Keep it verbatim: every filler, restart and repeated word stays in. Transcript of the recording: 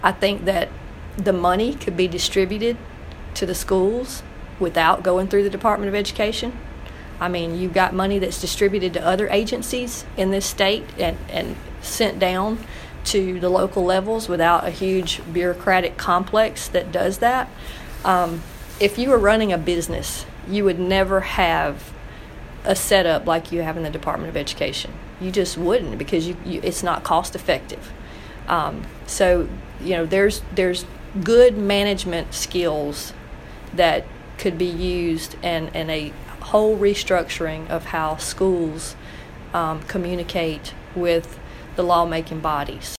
I think that the money could be distributed to the schools without going through the Department of Education. I mean, you've got money that's distributed to other agencies in this state and, and sent down to the local levels without a huge bureaucratic complex that does that. Um, if you were running a business, you would never have a setup like you have in the Department of Education. You just wouldn't, because you, you, it's not cost effective. Um, so, you know, there's there's good management skills that could be used, and, and a whole restructuring of how schools um, communicate with the lawmaking bodies.